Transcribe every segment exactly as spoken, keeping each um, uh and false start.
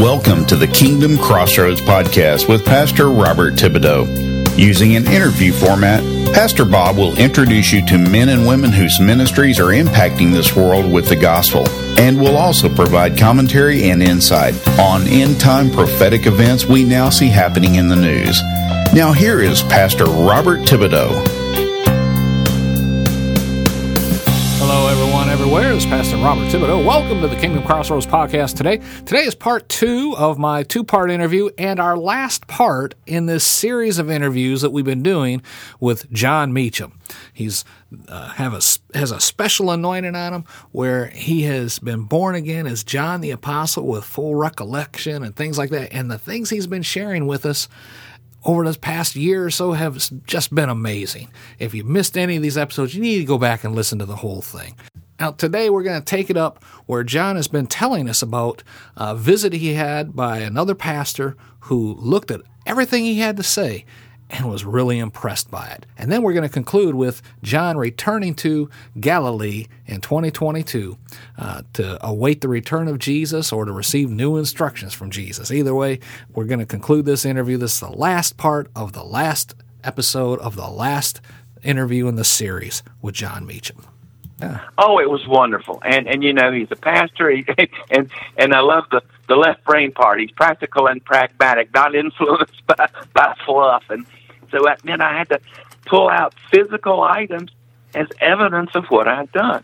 Welcome to the Kingdom Crossroads podcast with Pastor Robert Thibodeau. Using an interview format, Pastor Bob will introduce you to men and women whose ministries are impacting this world with the gospel, and will also provide commentary and insight on end-time prophetic events we now see happening in the news. Now here is Pastor Robert Thibodeau. Hello, everyone, everywhere. It's Pastor Robert Thibodeau. Welcome to the Kingdom Crossroads podcast today. Today is part two of my two-part interview and our last part in this series of interviews that we've been doing with John Meacham. He's uh, have a, has a special anointing on him where he has been born again as John the Apostle with full recollection and things like that. And the things he's been sharing with us over this past year or so have just been amazing. If you missed any of these episodes, you need to go back and listen to the whole thing. Now, today we're going to take it up where John has been telling us about a visit he had by another pastor who looked at everything he had to say and was really impressed by it. And then we're going to conclude with John returning to Galilee in twenty twenty-two uh, to await the return of Jesus or to receive new instructions from Jesus. Either way, we're going to conclude this interview. This is the last part of the last episode of the last interview in the series with John Meacham. Yeah. Oh, it was wonderful. And, and you know, he's a pastor, he, and and I love the, the left brain part. He's practical and pragmatic, not influenced by, by fluff. And so that meant I had to pull out physical items as evidence of what I'd done.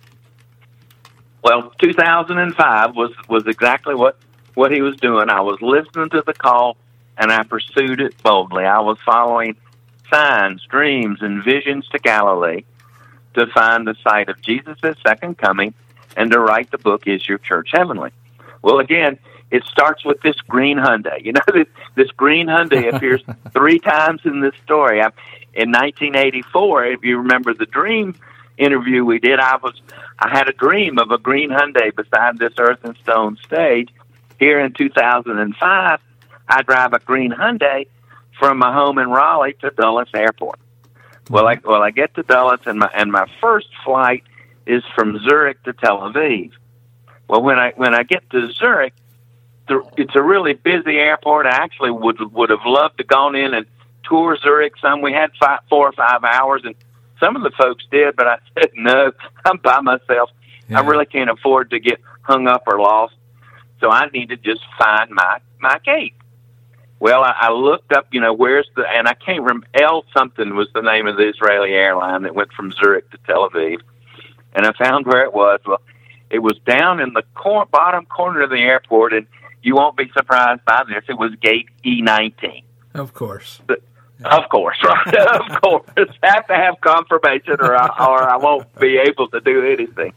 Well, two thousand five was, was exactly what, what he was doing. I was listening to the call, and I pursued it boldly. I was following signs, dreams, and visions to Galilee to find the site of Jesus' second coming and to write the book, Is Your Church Heavenly? Well, again, it starts with this green Hyundai. You know, this, this green Hyundai appears three times in this story. I, in nineteen eighty-four, if you remember the dream interview we did, I was I had a dream of a green Hyundai beside this earth and stone stage. Here in two thousand five, I drive a green Hyundai from my home in Raleigh to Dulles Airport. Well, I well I get to Dulles, and my and my first flight is from Zurich to Tel Aviv. Well, when I when I get to Zurich, the, it's a really busy airport. I actually would would have loved to gone in and tour Zurich some. We had five, four or five hours, and some of the folks did, but I said no. I'm by myself. Yeah. I really can't afford to get hung up or lost, so I need to just find my my gate. Well, I, I looked up, you know, where's the, and I can't remember, L something was the name of the Israeli airline that went from Zurich to Tel Aviv. And I found where it was. Well, it was down in the cor- bottom corner of the airport, and you won't be surprised by this. It was gate E nineteen. Of course. But, yeah. Of course, right? Of course. I have to have confirmation or I, or I won't be able to do anything.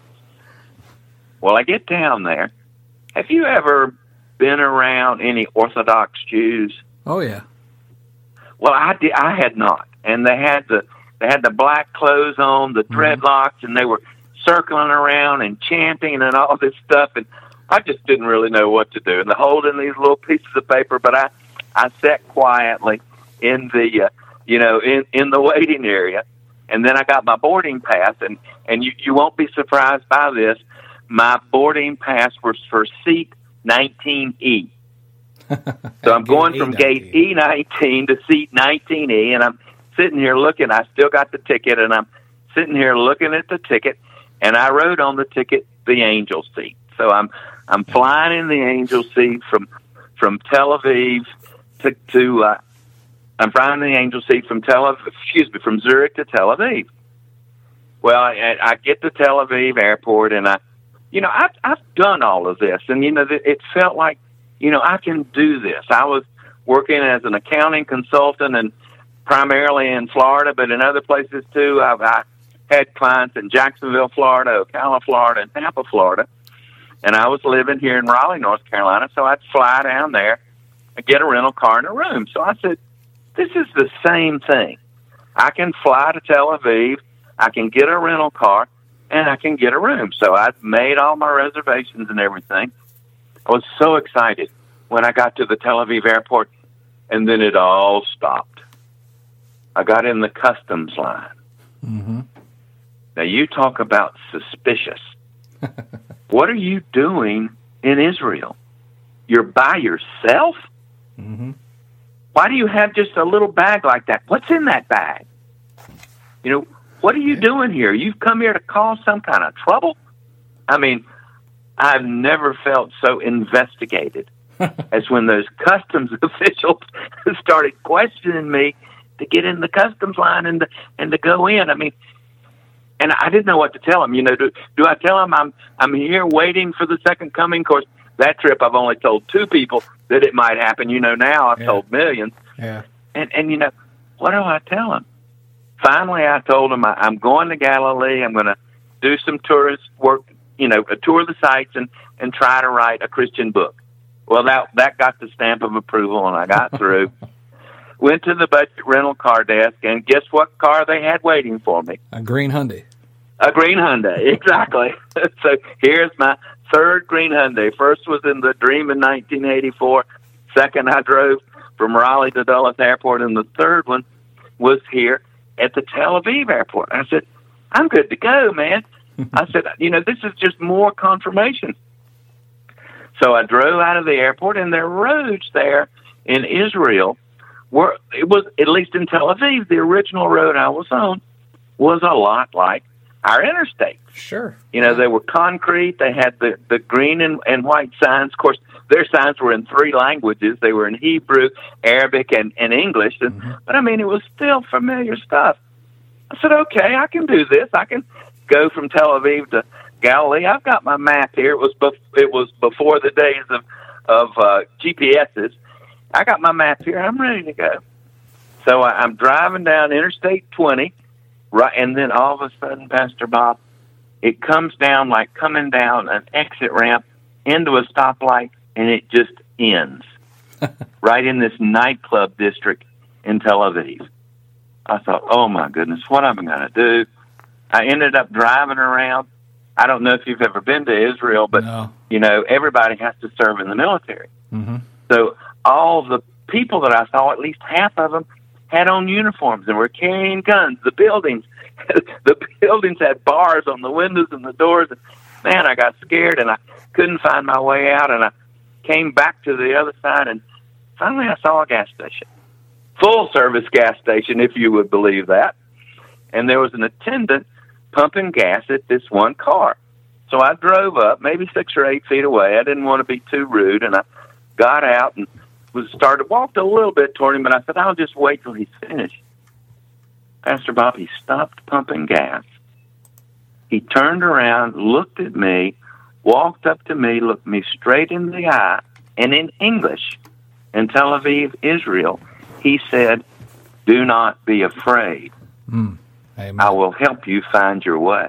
Well, I get down there. Have you ever been around any Orthodox Jews? Oh yeah. Well, I did. I had not, and they had the they had the black clothes on, the dreadlocks, and they were circling around and chanting and all this stuff. And I just didn't really know what to do. And they're holding these little pieces of paper, but I I sat quietly in the uh, you know in in the waiting area, and then I got my boarding pass, and and you you won't be surprised by this. My boarding pass was for seat nineteen E. So I'm going from gate E nineteen to seat nineteen E, and I'm sitting here looking. I still got the ticket, and I'm sitting here looking at the ticket, and I wrote on the ticket the angel seat. So I'm I'm flying in the angel seat from from Tel Aviv to to uh, I'm flying in the angel seat from Tel Aviv, excuse me, from Zurich to Tel Aviv. Well, I, I get to Tel Aviv airport, and I. You know, I've, I've done all of this, and, you know, it felt like, you know, I can do this. I was working as an accounting consultant and primarily in Florida, but in other places, too. I've, I had clients in Jacksonville, Florida, Ocala, Florida, and Tampa, Florida, and I was living here in Raleigh, North Carolina, so I'd fly down there and get a rental car and a room. So I said, this is the same thing. I can fly to Tel Aviv, I can get a rental car, and I can get a room. So I made all my reservations and everything. I was so excited when I got to the Tel Aviv airport, and then it all stopped. I got in the customs line. Mm-hmm. Now, you talk about suspicious. What are you doing in Israel? you're by yourself? Mm-hmm. Why do you have just a little bag like that? What's in that bag? You know, what are you yeah. doing here? You've come here to cause some kind of trouble? I mean, I've never felt so investigated as when those customs officials started questioning me to get in the customs line and to, and to go in. I mean, and I didn't know what to tell them. You know, do, do I tell them I'm I'm here waiting for the second coming? Of course, that trip I've only told two people that it might happen. You know, now I've yeah. told millions. Yeah. And and you know, what do I tell them? Finally, I told them I, I'm going to Galilee. I'm going to do some tourist work. You know, a tour of the sites and and try to write a Christian book. Well, that that got the stamp of approval, and I got through. Went to the budget rental car desk, and guess what car they had waiting for me? A green Hyundai. A green Hyundai, exactly. So here's my third green Hyundai. First was in the Dream in nineteen eighty-four. Second, I drove from Raleigh to Dulles Airport, and the third one was here at the Tel Aviv airport. I said, I'm good to go, man. I said, you know, this is just more confirmation. So I drove out of the airport, and their roads there in Israel were, it was, at least in Tel Aviv, the original road I was on was a lot like our interstate. Sure. You know, they were concrete. They had the, the green and, and white signs. Of course, their signs were in three languages. They were in Hebrew, Arabic, and, and English. And, mm-hmm. But, I mean, it was still familiar stuff. I said, okay, I can do this. I can go from Tel Aviv to Galilee. I've got my map here. It was bef- it was before the days of, of uh, G P S's. I got my map here. I'm ready to go. So I, I'm driving down Interstate twenty, right, and then all of a sudden, Pastor Bob, it comes down like coming down an exit ramp into a stoplight, and it just ends right in this nightclub district in Tel Aviv. I thought, oh, my goodness, what am I going to do? I ended up driving around. I don't know if you've ever been to Israel, but, no. you know, everybody has to serve in the military. Mm-hmm. So all the people that I saw, at least half of them, had on uniforms and were carrying guns. The buildings, the buildings had bars on the windows and the doors. And, man, I got scared, and I couldn't find my way out, and I came back to the other side, and finally I saw a gas station. Full-service gas station, if you would believe that. And there was an attendant pumping gas at this one car. So I drove up, maybe six or eight feet away. I didn't want to be too rude, and I got out and was started, walked a little bit toward him, but I said, I'll just wait till he's finished. Pastor Bob, he stopped pumping gas. He turned around, looked at me, walked up to me, looked me straight in the eye, and in English, in Tel Aviv, Israel, he said, do not be afraid. Mm. Amen. I will help you find your way.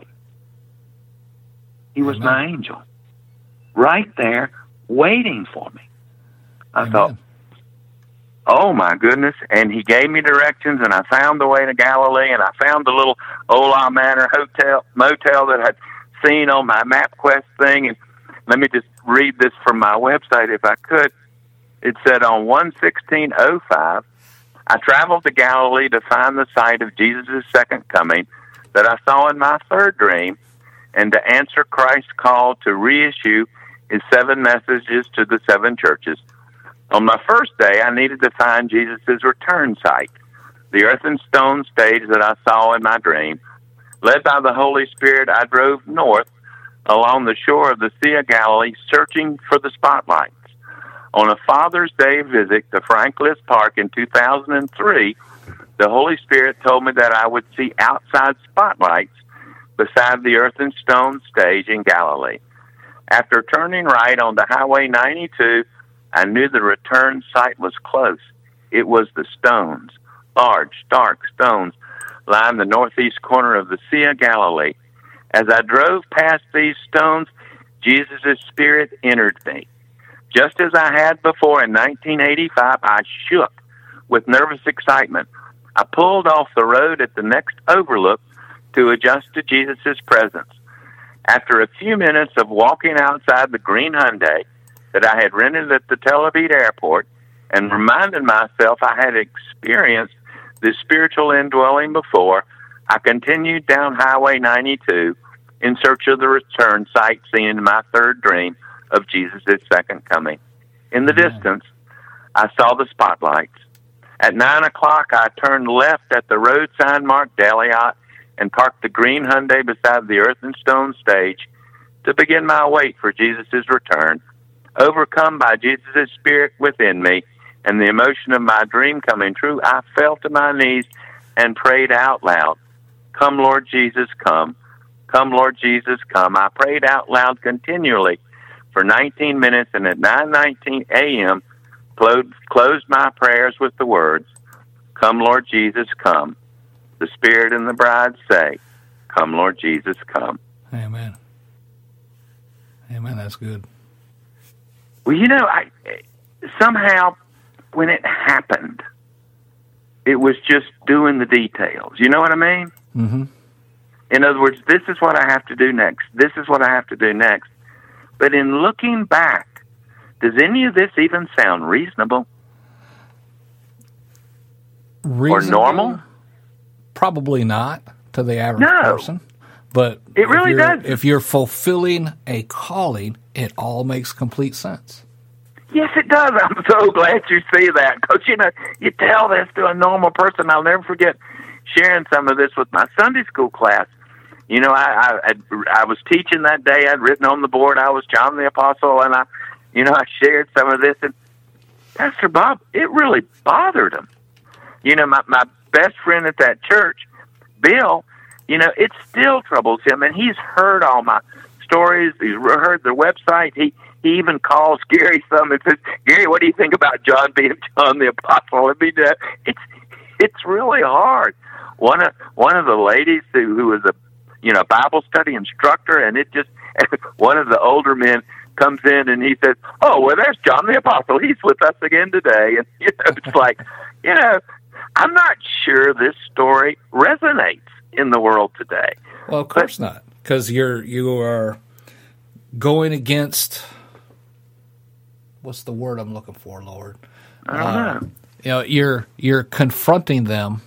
He was Amen. my angel, right there, waiting for me. I Amen. thought, oh, my goodness. And he gave me directions, and I found the way to Galilee, and I found the little Ola Manor hotel motel that I'd seen on my MapQuest thing. And let me just read this from my website, if I could. It said, on one sixteen oh five, I traveled to Galilee to find the site of Jesus' second coming that I saw in my third dream, and to answer Christ's call to reissue his seven messages to the seven churches. On my first day, I needed to find Jesus' return site, the earth and stone stage that I saw in my dream. Led by the Holy Spirit, I drove north along the shore of the Sea of Galilee, searching for the spotlights. On a Father's Day visit to Frank List Park in two thousand three, the Holy Spirit told me that I would see outside spotlights beside the earth and stone stage in Galilee. After turning right onto Highway ninety-two, I knew the return site was close. It was the stones, large, dark stones, lined the northeast corner of the Sea of Galilee. As I drove past these stones, Jesus' Spirit entered me. Just as I had before in nineteen eighty-five, I shook with nervous excitement. I pulled off the road at the next overlook to adjust to Jesus' presence. After a few minutes of walking outside the green Hyundai that I had rented at the Tel Aviv airport and reminded myself I had experienced this spiritual indwelling before, I continued down Highway ninety-two in search of the return site seen in my third dream of Jesus' second coming. In the Amen. distance, I saw the spotlights. At nine o'clock, I turned left at the road sign marked Daliot and parked the green Hyundai beside the earth and stone stage to begin my wait for Jesus' return. Overcome by Jesus' spirit within me and the emotion of my dream coming true, I fell to my knees and prayed out loud, "Come, Lord Jesus, come. Come, Lord Jesus, come." I prayed out loud continually for nineteen minutes, and at nine nineteen a.m., closed my prayers with the words, "Come, Lord Jesus, come." The Spirit and the bride say, "Come, Lord Jesus, come." Amen. Amen. That's good. Well, you know, I somehow when it happened, it was just doing the details. You know what I mean? Mm-hmm. In other words, this is what I have to do next. This is what I have to do next. But in looking back, does any of this even sound reasonable? Reasonable? Or normal? Probably not to the average No. person. But It really if you're, does. if you're fulfilling a calling, it all makes complete sense. Yes, it does. I'm so glad you see that. Because, you know, you tell this to a normal person. I'll never forget sharing some of this with my Sunday school class. You know, I, I, I was teaching that day. I'd written on the board, I was John the Apostle, and I, you know, I shared some of this. And Pastor Bob, it really bothered him. You know, my, my best friend at that church, Bill, you know, it still troubles him. And he's heard all my stories. He's heard their website. He he even calls Gary some and says, "Gary, what do you think about John being John the Apostle?" I mean, uh, it's it's really hard. One of one of the ladies who, who was a you know Bible study instructor, and it just one of the older men comes in and he says, "Oh, well, there's John the Apostle. He's with us again today." And you know, it's like, you know, I'm not sure this story resonates in the world today. Well, of course but, not, because you're you are going against. What's the word I'm looking for, Lord? I don't uh, know. You know, you're you're confronting them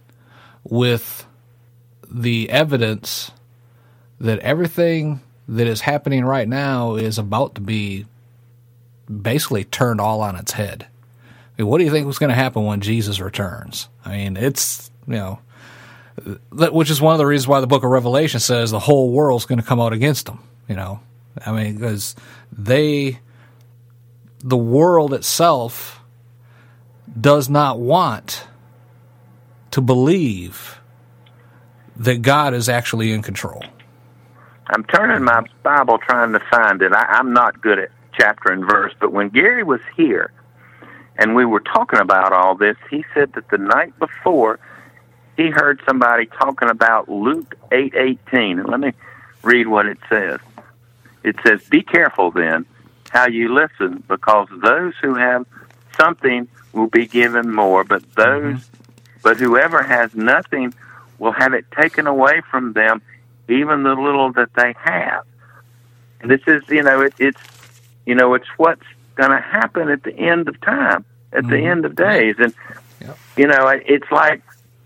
with the evidence that everything that is happening right now is about to be basically turned all on its head. I mean, what do you think was going to happen when Jesus returns? I mean, it's, you know, that, which is one of the reasons why the book of Revelation says the whole world's going to come out against them, you know. I mean, because they, the world itself does not want to believe that God is actually in control. I'm turning my Bible trying to find it. I, I'm not good at chapter and verse, but when Gary was here and we were talking about all this, he said that the night before he heard somebody talking about Luke eight eighteen. And let me read what it says. It says, "Be careful then how you listen, because those who have something will be given more, but those, mm-hmm. but whoever has nothing will have it taken away from them, even the little that they have." And this is, you know, it, it's, you know, it's what's going to happen at the end of time, at mm-hmm. the end of days. And, yep. you know, it's like,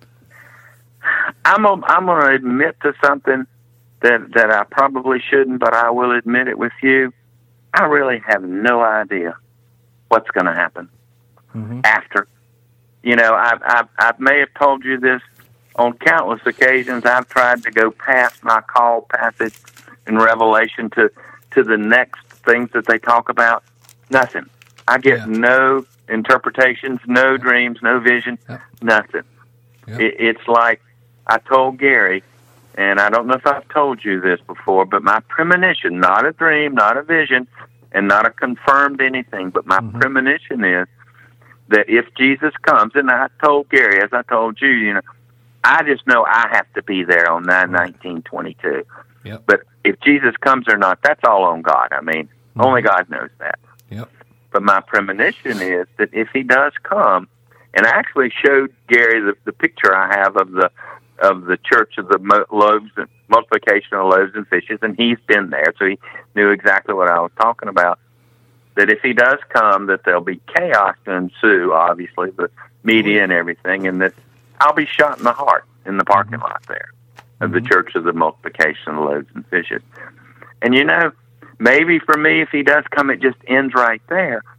I'm, a, I'm going to admit to something that, that I probably shouldn't, but I will admit it with you. I really have no idea what's going to happen mm-hmm. after. You know, I, I, I may have told you this on countless occasions. I've tried to go past my call passage in Revelation to, to the next things that they talk about. Nothing. I get yeah. no interpretations, no yep. dreams, no vision, yep. nothing. Yep. It, it's like I told Gary, and I don't know if I've told you this before, but my premonition, not a dream, not a vision, and not a confirmed anything, but my mm-hmm. premonition is that if Jesus comes, and I told Gary, as I told you, you know, I just know I have to be there on nine nineteen twenty-two. Yep. But if Jesus comes or not, that's all on God. I mean, mm-hmm. only God knows that. Yep. But my premonition is that if he does come, and I actually showed Gary the, the picture I have of the of the church of the mo- loaves and multiplication of loaves and fishes, and he's been there, so he knew exactly what I was talking about. That if he does come, that there'll be chaos to ensue, obviously, the media and everything, and that I'll be shot in the heart in the parking lot there of the church of the multiplication of loaves and fishes. And you know, maybe for me, if he does come, it just ends right there.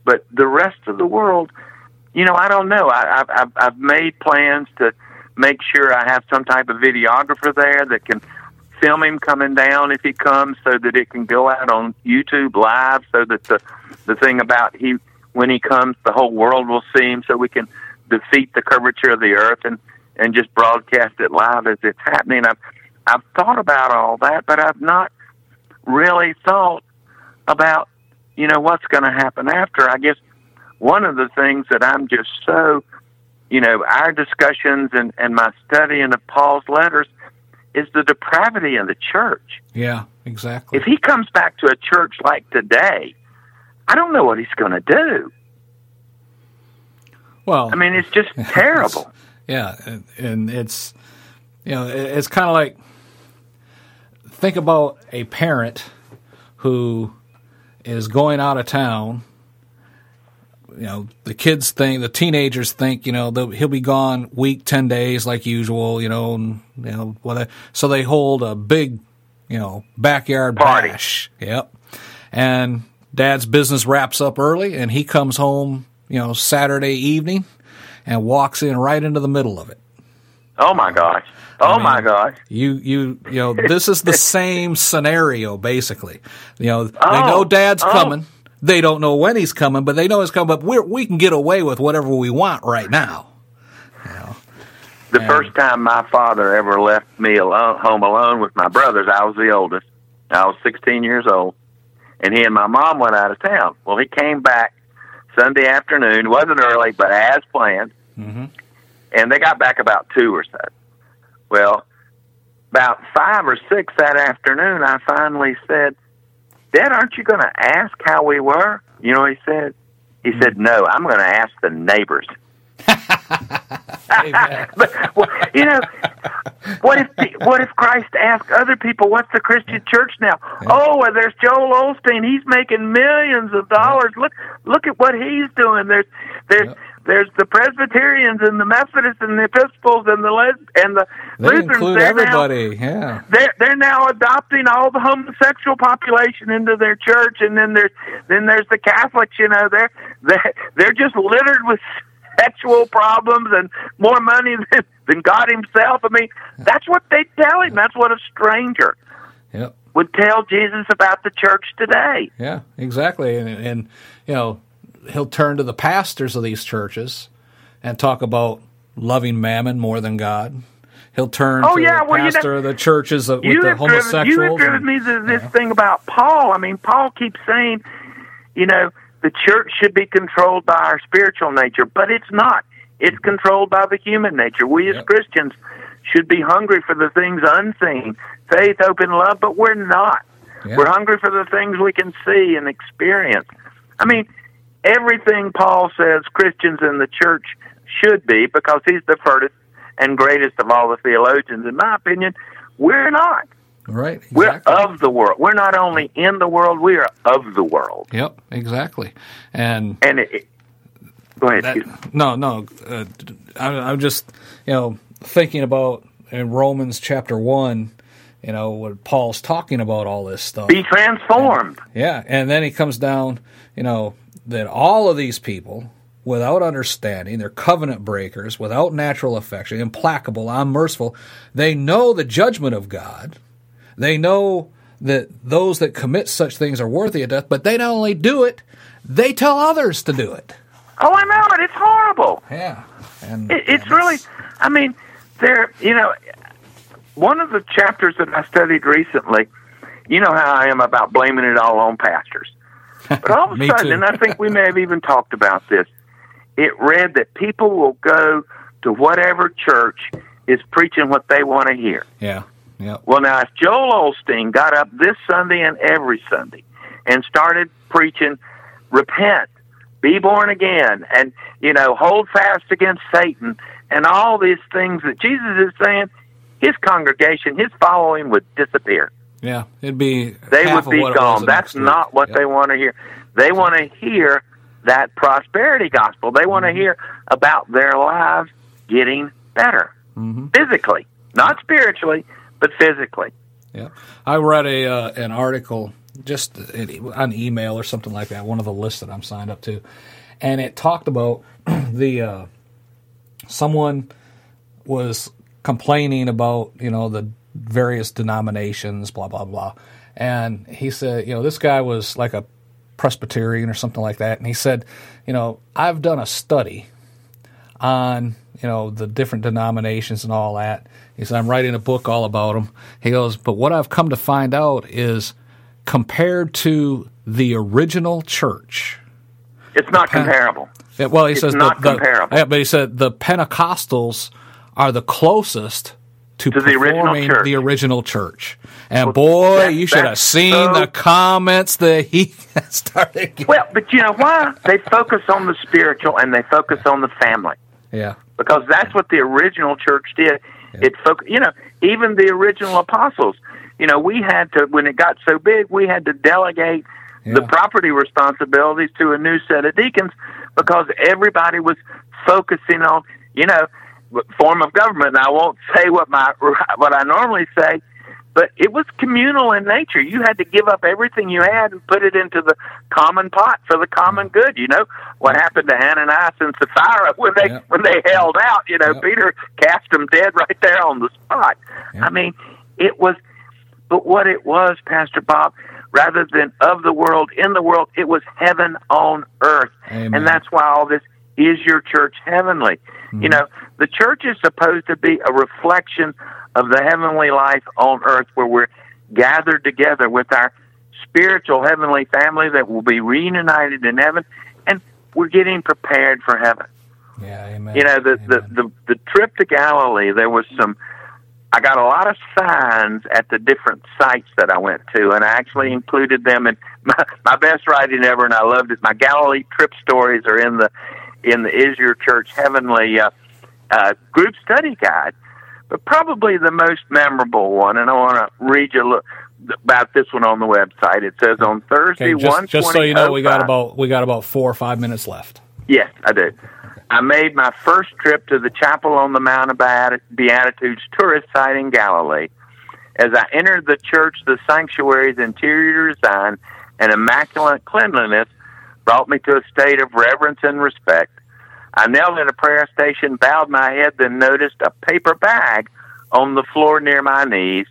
But the rest of the world, you know, I don't know. I, I've, I've made plans to make sure I have some type of videographer there that can film him coming down if he comes, so that it can go out on YouTube live, so that the the thing about he when he comes, the whole world will see him, so we can defeat the curvature of the earth and, and just broadcast it live as it's happening. I've I've thought about all that, but I've not really thought about, you know, what's going to happen after. I guess one of the things that I'm just so, you know, our discussions and, and my studying of Paul's letters is the depravity of the church. Yeah, exactly. If he comes back to a church like today, I don't know what he's going to do. Well, I mean, it's just terrible. It's, yeah, and, and it's, you know, it's kind of like, think about a parent who is going out of town. You know, the kids think, the teenagers think, you know, he'll be gone week, ten days like usual, you know, and, you know, whatever. So they hold a big, you know, backyard party. Bash. Yep. And Dad's business wraps up early, and he comes home, you know, Saturday evening and walks in right into the middle of it. Oh, my gosh. Oh, I mean, my gosh. You, you, you know, this is the same scenario, basically. You know, they oh, know Dad's oh. coming. They don't know when he's coming, but they know he's coming. But we we can get away with whatever we want right now. You know? The and, first time my father ever left me alone, home alone with my brothers, I was the oldest. I was sixteen years old, and he and my mom went out of town. Well, he came back Sunday afternoon. It wasn't early, but as planned. Mm-hmm. And they got back about two or so. Well, about five or six that afternoon, I finally said, Dad, aren't you going to ask how we were? You know, he said, he said, no, I'm going to ask the neighbors. But, well, you know, what if what if Christ asked other people, what's the Christian church now? Yeah. Oh, well, there's Joel Osteen. He's making millions of dollars. Look, look at what he's doing. There's, there's, yep. there's the Presbyterians and the Methodists and the Episcopals and the Les- and the they Lutherans. include they're everybody. Now, yeah, they're they're now adopting all the homosexual population into their church, and then there's then there's the Catholics. You know, they're they're they're just littered with sexual problems and more money than, than God himself. I mean, that's what they tell him. That's what a stranger yep. would tell Jesus about the church today. Yeah, exactly. And, and, you know, he'll turn to the pastors of these churches and talk about loving mammon more than God. He'll turn oh, to yeah, the well, pastor you know, of the churches with you the have homosexuals. Driven, you have driven and, me to this yeah. thing about Paul. I mean, Paul keeps saying, you know, the church should be controlled by our spiritual nature, but it's not. It's controlled by the human nature. We as yep. Christians should be hungry for the things unseen, faith, hope, and love, but we're not. Yep. We're hungry for the things we can see and experience. I mean, everything Paul says Christians in the church should be, because he's the first and greatest of all the theologians, in my opinion, we're not. Right, exactly. We're of the world. We're not only in the world, we are of the world. Yep, exactly. And and it, it, go ahead. That, no, no. Uh, I, I'm just, you know, thinking about in Romans chapter one, you know, when Paul's talking about all this stuff. Be transformed. And, yeah, and then he comes down, you know, that all of these people, without understanding, they're covenant breakers, without natural affection, implacable, unmerciful. They know the judgment of God. They know that those that commit such things are worthy of death, but they not only do it, they tell others to do it. Oh, I know it. It's horrible. Yeah. And, it, it's and really, I mean, there, you know, one of the chapters that I studied recently, you know how I am about blaming it all on pastors. But all of a sudden, too. and I think we may have even talked about this, it read that people will go to whatever church is preaching what they want to hear. Yeah. Yep. Well, now, if Joel Osteen got up this Sunday and every Sunday and started preaching, repent, be born again, and, you know, hold fast against Satan, and all these things that Jesus is saying, his congregation, his following would disappear. Yeah, it'd be They half would be of what gone. it was That's not what yep. they want to hear. They want to hear that prosperity gospel. They want to hear about their lives getting better, mm-hmm. physically, not spiritually, but physically. Yeah, I read a uh, an article just an email or something like that, one of the lists that I'm signed up to, and it talked about the uh, someone was complaining about, you know, the various denominations, blah, blah, blah. And he said, you know, this guy was like a Presbyterian or something like that. And he said, you know, I've done a study on, you know, the different denominations and all that. He said, I'm writing a book all about them. He goes, but what I've come to find out is compared to the original church. It's not Pen- comparable. Yeah, well, he it's says not the, the, comparable. Yeah, but he said the Pentecostals are the closest to, to the original performing church. the original church. And well, boy, that, you should have seen so, the comments that he started getting. Well, but you know why? They focus on the spiritual and they focus on the family. Yeah. Because that's what the original church did. Yeah. It foc- you know, even the original apostles, you know, we had to, when it got so big, we had to delegate yeah. the property responsibilities to a new set of deacons because everybody was focusing on, you know, form of government. And I won't say what my what I normally say, but it was communal in nature. You had to give up everything you had and put it into the common pot for the common good. You know what happened to Ananias and Sapphira when they yep. when they held out. You know, yep. Peter cast them dead right there on the spot. Yep. I mean, it was, but what it was, Pastor Bob, rather than of the world, in the world, it was heaven on earth. Amen. And that's why all this is your church heavenly. Mm-hmm. You know, the church is supposed to be a reflection of the heavenly life on earth where we're gathered together with our spiritual heavenly family that will be reunited in heaven, and we're getting prepared for heaven. Yeah, amen. You know, the, amen. the, the, the trip to Galilee, there was some, I got a lot of signs at the different sites that I went to, and I actually included them in my, my best writing ever, and I loved it. My Galilee trip stories are in the in the Is Your Church Heavenly uh, uh, group study guide. But probably the most memorable one, and I want to read you a look about this one on the website. It says on Thursday, okay, just, just so you know, we got oh about we got about four or five minutes left. Yes, I do. I made my first trip to the Chapel on the Mount of Beatitudes tourist site in Galilee. As I entered the church, the sanctuary's interior design and immaculate cleanliness brought me to a state of reverence and respect. I knelt at a prayer station, bowed my head, then noticed a paper bag on the floor near my knees.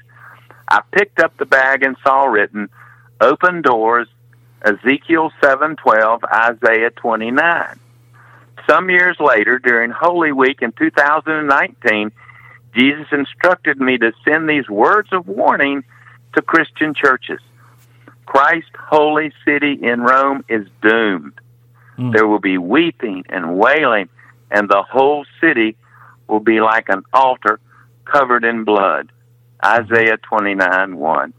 I picked up the bag and saw written, Open Doors, Ezekiel seven twelve, Isaiah twenty-nine. Some years later, during Holy Week in two thousand nineteen, Jesus instructed me to send these words of warning to Christian churches. Christ's holy city in Rome is doomed. Mm. There will be weeping and wailing, and the whole city will be like an altar covered in blood. Isaiah twenty-nine one.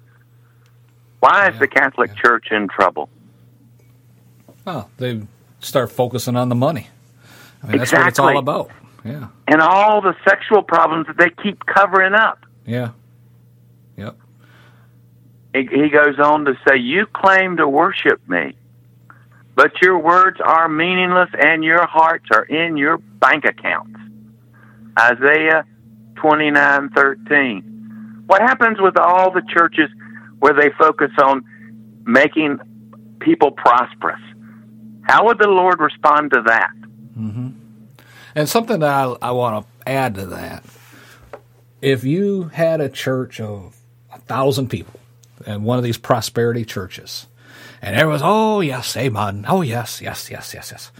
Why is yeah, the Catholic yeah. Church in trouble? Oh, they start focusing on the money. I mean, that's exactly. what it's all about. Yeah. And all the sexual problems that they keep covering up. Yeah. Yep. He, he goes on to say, you claim to worship me, but your words are meaningless and your hearts are in your bank accounts. Isaiah twenty-nine thirteen. What happens with all the churches where they focus on making people prosperous? How would the Lord respond to that? Mm-hmm. And something that I, I want to add to that, if you had a church of a thousand people and one of these prosperity churches, and everyone's, oh, yes, amen, oh, yes, yes, yes, yes, yes,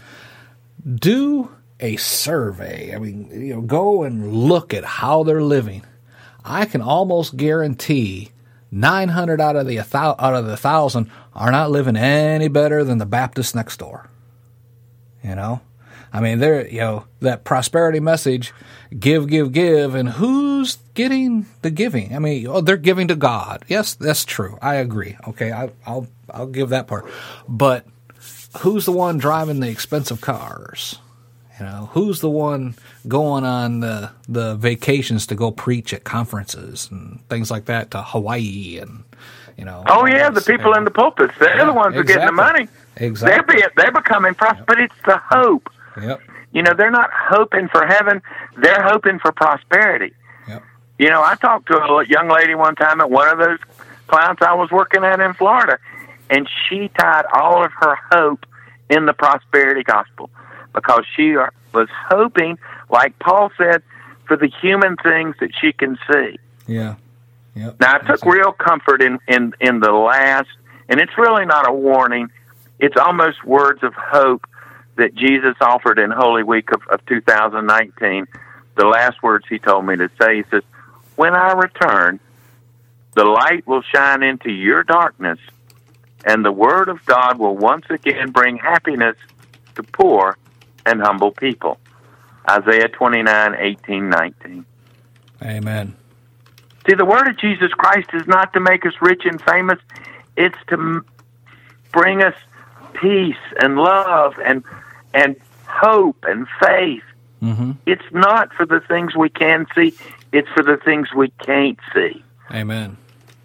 do a survey. I mean, you know, go and look at how they're living. I can almost guarantee nine hundred out of the out of the thousand are not living any better than the Baptist next door. You know, I mean, they're you know that prosperity message, give, give, give, and who's getting the giving? I mean, oh, they're giving to God. Yes, that's true. I agree. Okay, I, I'll I'll give that part. But who's the one driving the expensive cars? You know, who's the one going on the the vacations to go preach at conferences and things like that to Hawaii and you know? Oh yeah, the people and, in the pulpits. They're yeah, the ones who are exactly. getting the money. Exactly. They're, be, they're becoming prosperous, but it's the hope. Yep. You know, they're not hoping for heaven. They're hoping for prosperity. Yep. You know, I talked to a young lady one time at one of those clients I was working at in Florida, and she tied all of her hope in the prosperity gospel because she was hoping, like Paul said, for the human things that she can see. Yeah. Yep. Now, I took real comfort in, in, in the last, and it's really not a warning. It's almost words of hope that Jesus offered in Holy Week of, of two thousand nineteen. The last words he told me to say, he says, when I return, the light will shine into your darkness, and the word of God will once again bring happiness to poor and humble people. Isaiah twenty-nine, eighteen, nineteen. Amen. See, the word of Jesus Christ is not to make us rich and famous. It's to m- bring us peace and love and and hope and faith. Mm-hmm. It's not for the things we can see. It's for the things we can't see. Amen.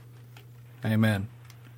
Amen.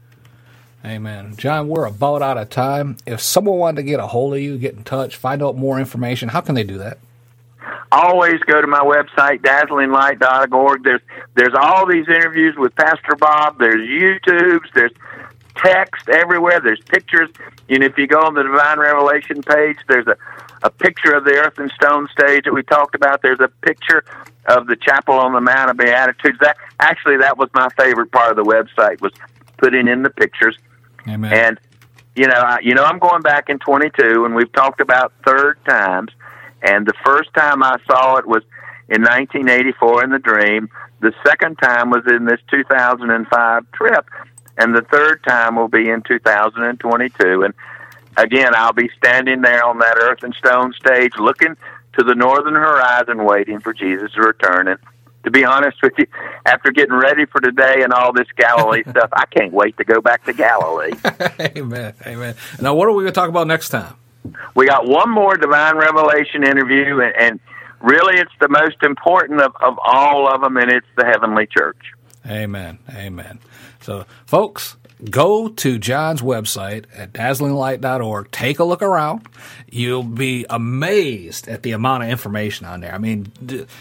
Amen. John, we're about out of time. If someone wanted to get a hold of you, get in touch, find out more information, how can they do that? Always go to my website, dazzling light dot org. There's there's all these interviews with Pastor Bob. There's YouTubes. There's text everywhere. There's pictures. And if you go on the Divine Revelation page, there's a, a picture of the Earth and Stone stage that we talked about. There's a picture of the chapel on the Mount of Beatitudes. That actually, that was my favorite part of the website, was putting in the pictures. Amen. And you know, I, you know, I'm going back in twenty-two, and we've talked about third times. And the first time I saw it was in nineteen eighty-four in the dream. The second time was in this two thousand five trip. And the third time will be in two thousand twenty-two. And again, I'll be standing there on that Earth and Stone stage looking to the northern horizon waiting for Jesus to return. And to be honest with you, after getting ready for today and all this Galilee stuff, I can't wait to go back to Galilee. Amen. Amen. Now, what are we going to talk about next time? We got one more Divine Revelation interview, and, and really it's the most important of, of all of them, and it's the Heavenly Church. Amen. Amen. So, folks, go to John's website at dazzling light dot org. Take a look around. You'll be amazed at the amount of information on there. I mean,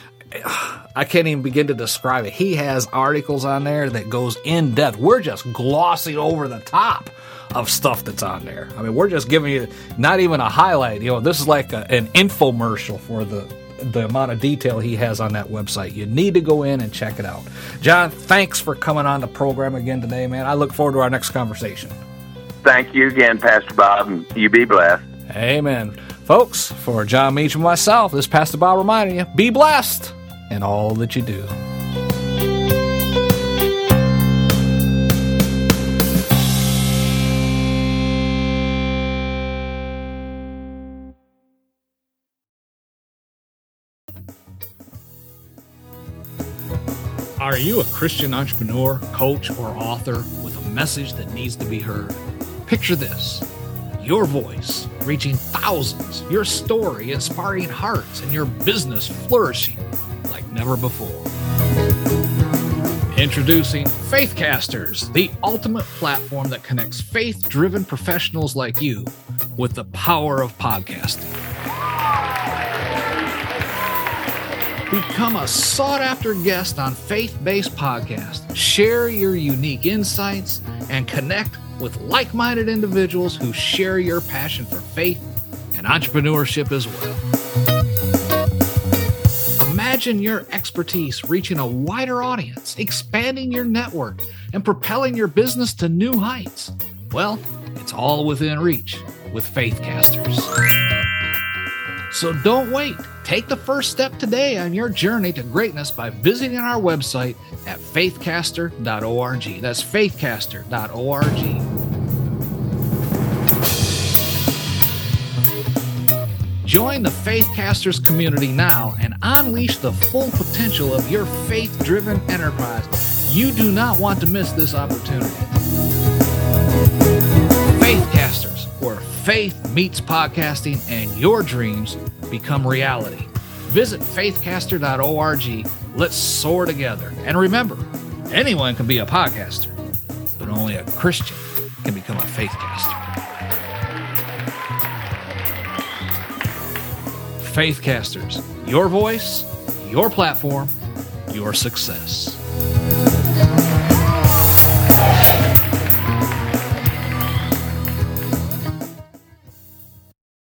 I can't even begin to describe it. He has articles on there that goes in depth. We're just glossing over the top of stuff that's on there. I mean, we're just giving you not even a highlight. You know, this is like a, an infomercial for the the amount of detail he has on that website. You need to go in and check it out. John, thanks for coming on the program again today, man. I look forward to our next conversation. Thank you again, Pastor Bob, and you be blessed. Amen. Folks, for John Meacham and myself, this is Pastor Bob reminding you, be blessed in all that you do. Are you a Christian entrepreneur, coach, or author with a message that needs to be heard? Picture this: your voice reaching thousands, your story inspiring hearts, and your business flourishing like never before. Introducing Faithcasters, the ultimate platform that connects faith-driven professionals like you with the power of podcasting. Become a sought-after guest on faith-based podcasts. Share your unique insights and connect with like-minded individuals who share your passion for faith and entrepreneurship as well. Imagine your expertise reaching a wider audience, expanding your network, and propelling your business to new heights. Well, it's all within reach with Faithcasters. So don't wait. Take the first step today on your journey to greatness by visiting our website at faithcaster dot org. That's faithcaster dot org. Join the Faithcasters community now and unleash the full potential of your faith-driven enterprise. You do not want to miss this opportunity. Faithcasters, where faith meets podcasting and your dreams become reality. Visit faithcaster dot org. Let's soar together. And remember, anyone can be a podcaster, but only a Christian can become a faithcaster. Faithcasters, your voice, your platform, your success.